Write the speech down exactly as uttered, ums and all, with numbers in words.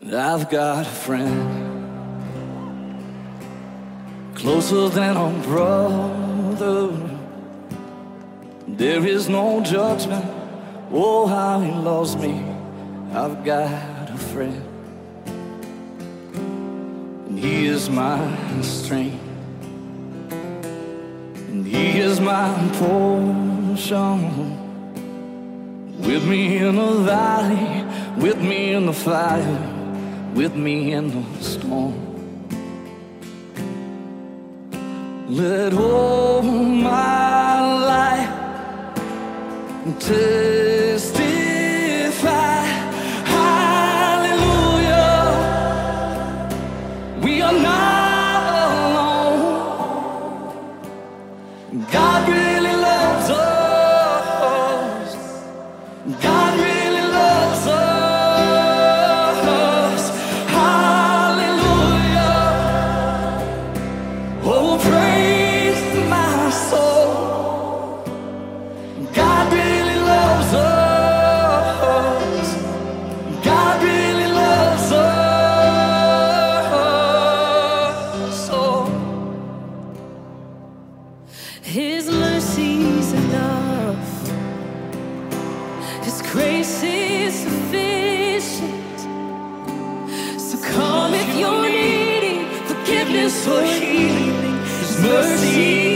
I've got a friend closer than a brother. There is no judgment. Oh, how he loves me. I've got a friend, and he is my strength, and he is my portion. With me in the valley, with me in the fire, with me in the storm. Let all my life testify, hallelujah. We are not alone. God really loves us. God really loves us. Hallelujah. Oh, praise my soul. God really loves us. God really loves us. Oh. His mercy's enough. His grace is sufficient. So come if you're needing forgiveness or healing. His mercy